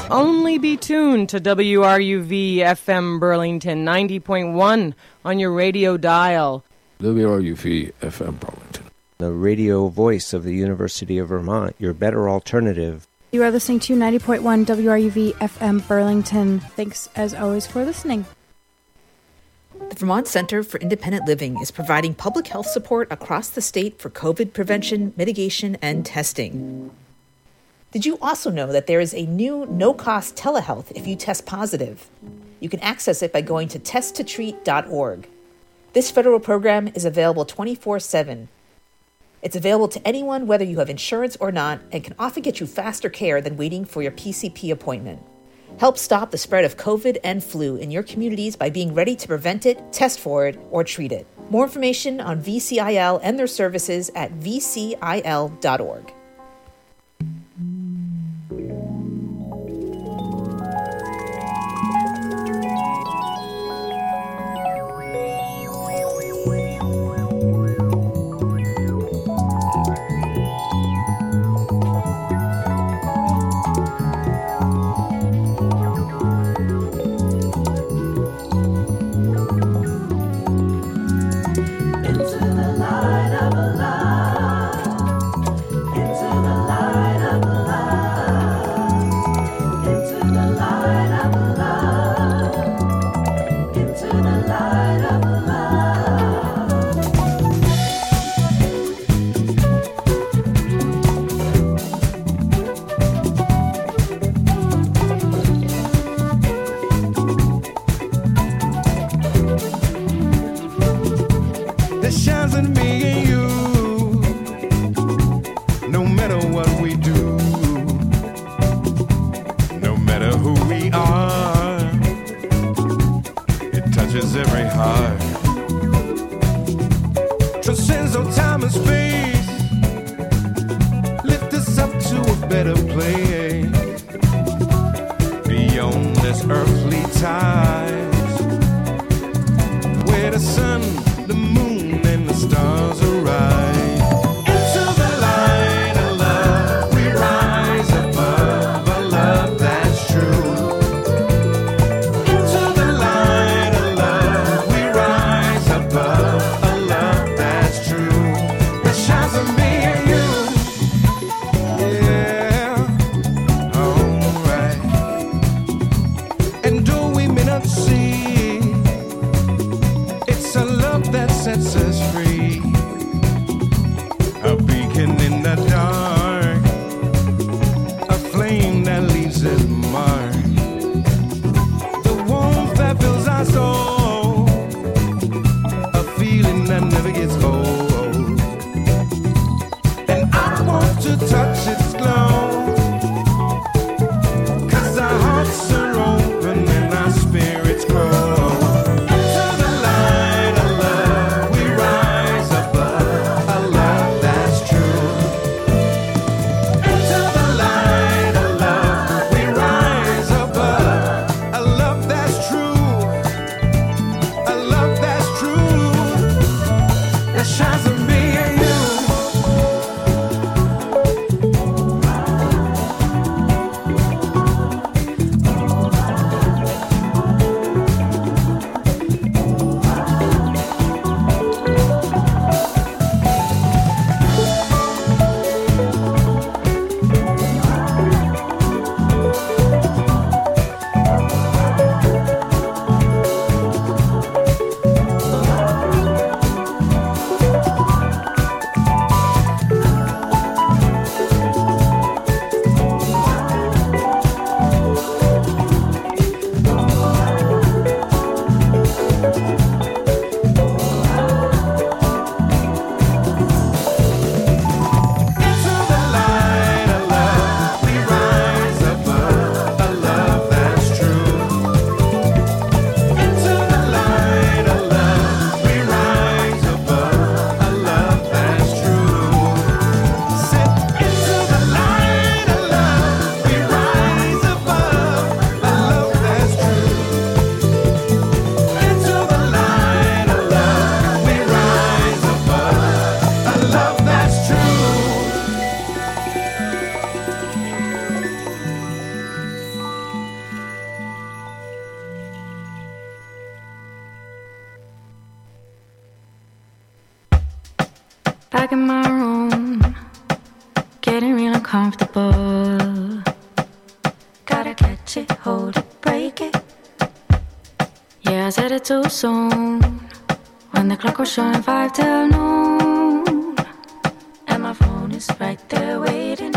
Only be tuned to WRUV FM Burlington 90.1 on your radio dial. WRUV FM Burlington, the radio voice of the University of Vermont, your better alternative. You are listening to 90.1 WRUV FM Burlington. Thanks, as always, for listening. The Vermont Center for Independent Living is providing public health support across the state for COVID prevention, mitigation, and testing. Did you also know that there is a new no-cost telehealth if you test positive? You can access it by going to testtotreat.org. This federal program is available 24/7. It's available to anyone whether you have insurance or not and can often get you faster care than waiting for your PCP appointment. Help stop the spread of COVID and flu in your communities by being ready to prevent it, test for it, or treat it. More information on VCIL and their services at vcil.org. Into the light of love we rise. Back in my room, getting real uncomfortable. Gotta catch it, hold it, break it. Yeah, I said it too soon, when the clock was showing 5 till noon, and my phone is right there waiting.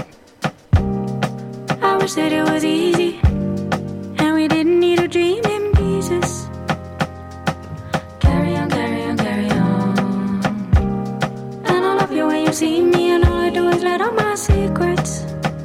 I wish that it was easy, and we didn't need to dream in pieces. Carry on, carry on, carry on. And I love you when you see me, and all I do is let out my secrets.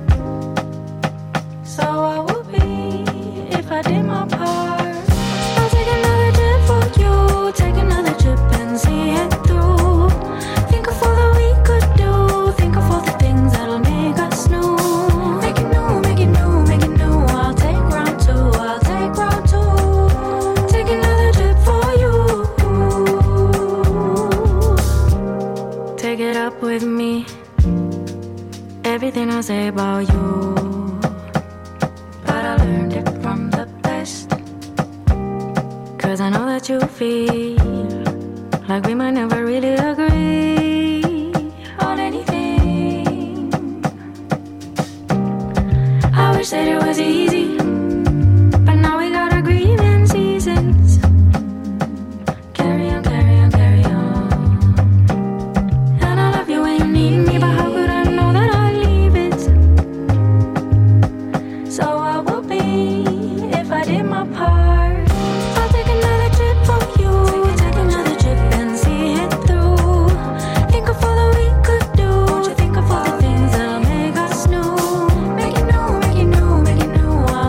So I would be if I did my part. I'll take another trip for you, take another trip and see it through. Think of all that we could do, think of all the things that'll make us new. Make it new, make it new, make it new. I'll take round two, I'll take round two. Take another trip for you. Take it up with me, everything I say about you. But I learned it from the best, 'cause I know that you feel like we might never really agree on anything. I wish that it was easy, but now we gotta grieve in seasons. Carry on, carry on, carry on. And I love you when you need me, but how could I know that I'd leave it? So I would be if I did my part. I'll take another trip for you, take another trip and see it through. Think of all that we could do, think of all the things that'll make us new. Make it new, make it new, make it new.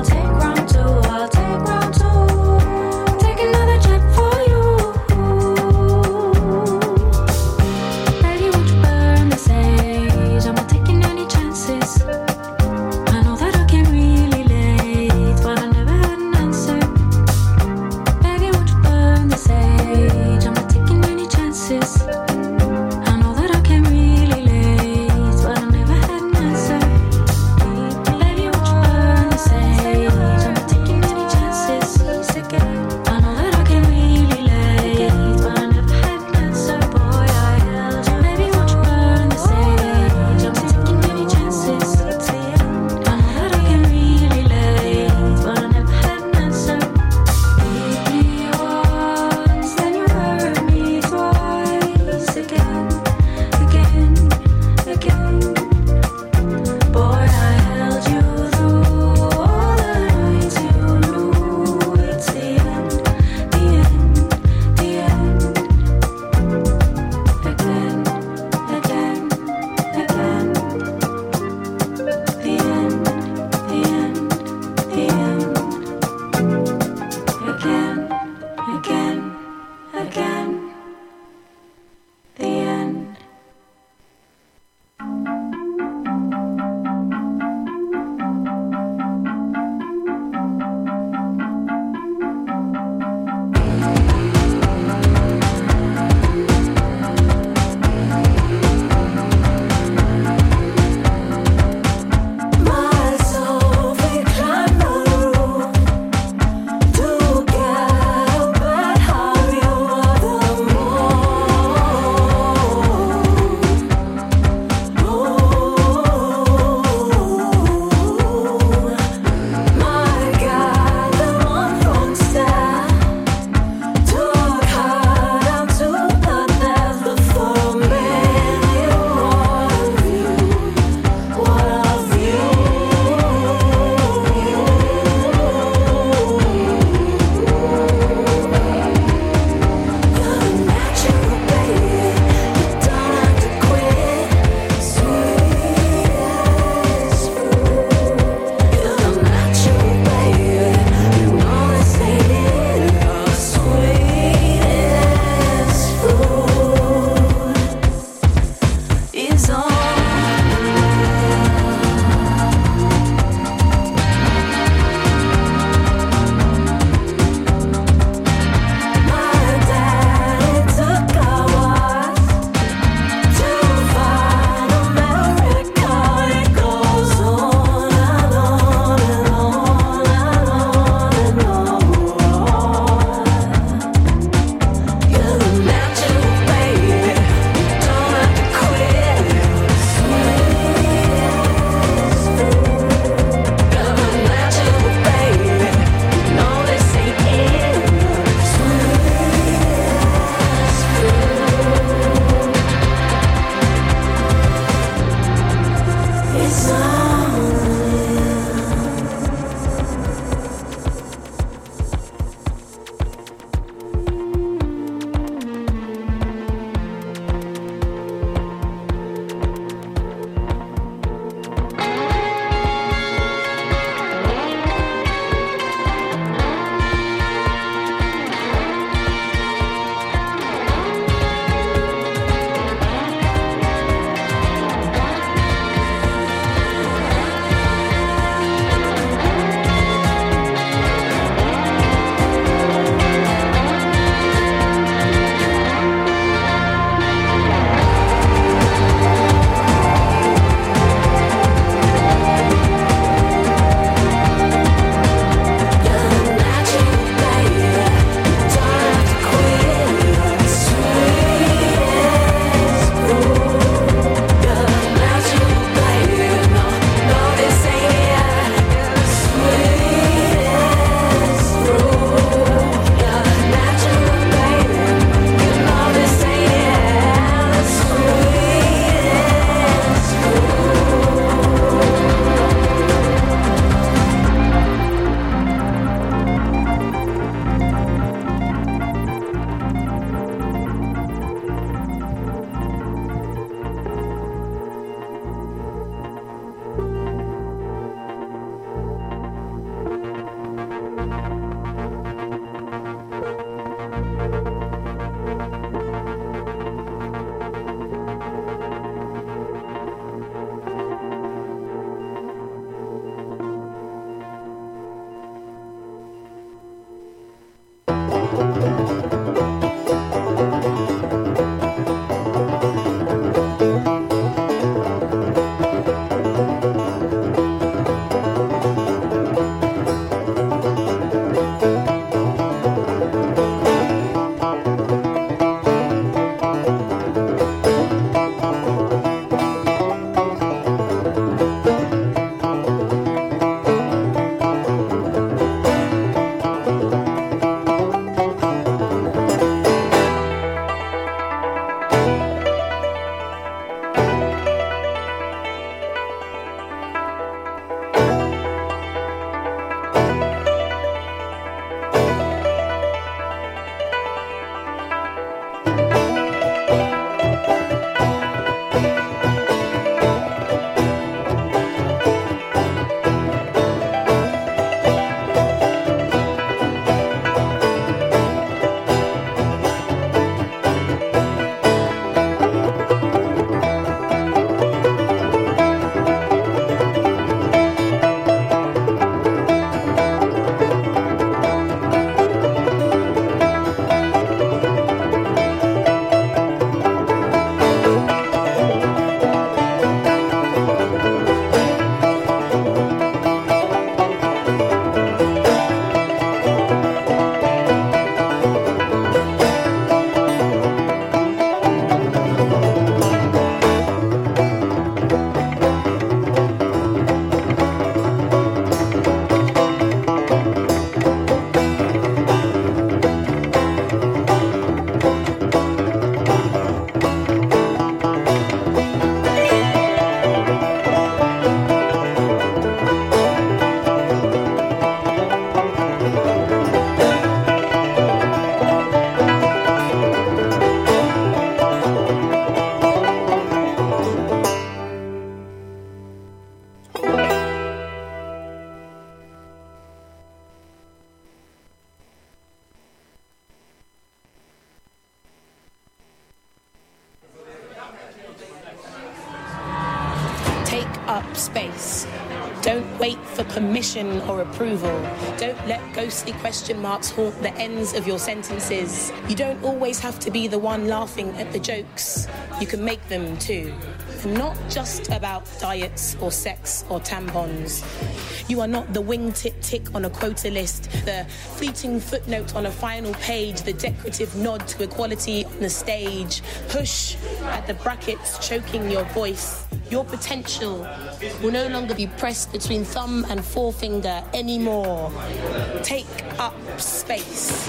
up space. Don't wait for permission or approval. Don't let ghostly question marks haunt the ends of your sentences. You don't always have to be the one laughing at the jokes. You can make them too. And not just about diets or sex or tampons. You are not the wingtip tick on a quota list, the fleeting footnote on a final page, the decorative nod to equality on the stage. Push at the brackets, choking your voice. Your potential will no longer be pressed between thumb and forefinger anymore. Take up space.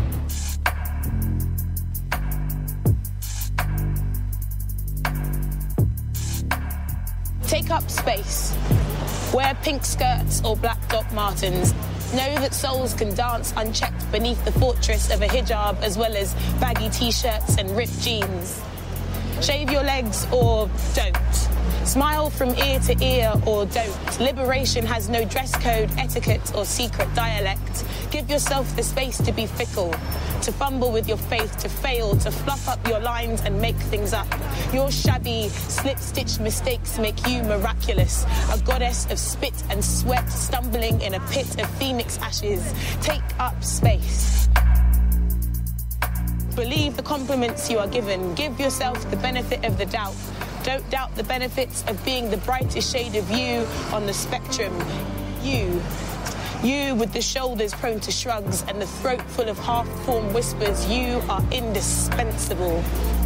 Take up space. Wear pink skirts or black Doc Martens. Know that souls can dance unchecked beneath the fortress of a hijab, as well as baggy t-shirts and ripped jeans. Shave your legs or don't. Smile from ear to ear or don't. Liberation has no dress code, etiquette, or secret dialect. Give yourself the space to be fickle, to fumble with your faith, to fail, to fluff up your lines and make things up. Your shabby, slip-stitched mistakes make you miraculous. A goddess of spit and sweat, stumbling in a pit of phoenix ashes. Take up space. Believe the compliments you are given. Give yourself the benefit of the doubt. Don't doubt the benefits of being the brightest shade of you on the spectrum. You with the shoulders prone to shrugs and the throat full of half-formed whispers, you are indispensable.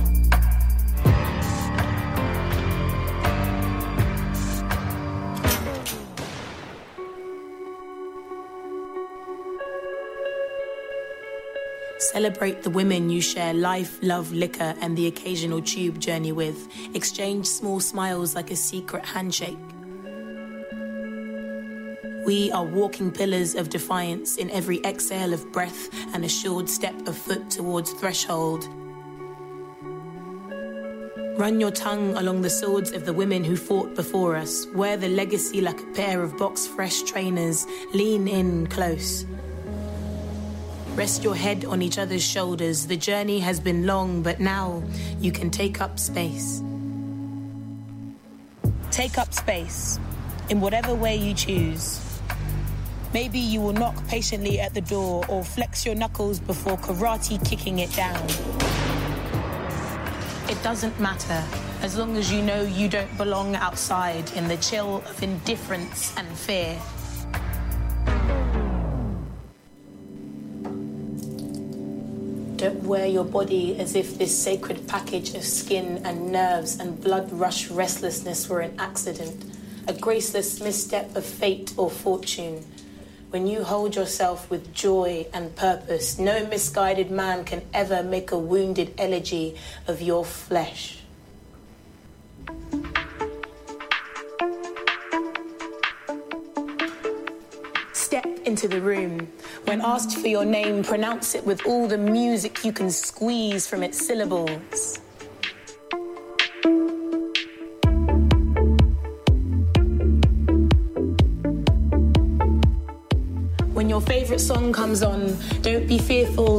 Celebrate the women you share life, love, liquor, and the occasional tube journey with. Exchange small smiles like a secret handshake. We are walking pillars of defiance in every exhale of breath and assured step of foot towards threshold. Run your tongue along the swords of the women who fought before us. Wear the legacy like a pair of box-fresh trainers. Lean in close. Rest your head on each other's shoulders. The journey has been long, but now you can take up space. Take up space in whatever way you choose. Maybe you will knock patiently at the door or flex your knuckles before karate kicking it down. It doesn't matter, as long as you know you don't belong outside in the chill of indifference and fear. Don't wear your body as if this sacred package of skin and nerves and blood rush restlessness were an accident, a graceless misstep of fate or fortune. When you hold yourself with joy and purpose, no misguided man can ever make a wounded elegy of your flesh. Step into the room. When asked for your name, pronounce it with all the music you can squeeze from its syllables. When your favorite song comes on, don't be fearful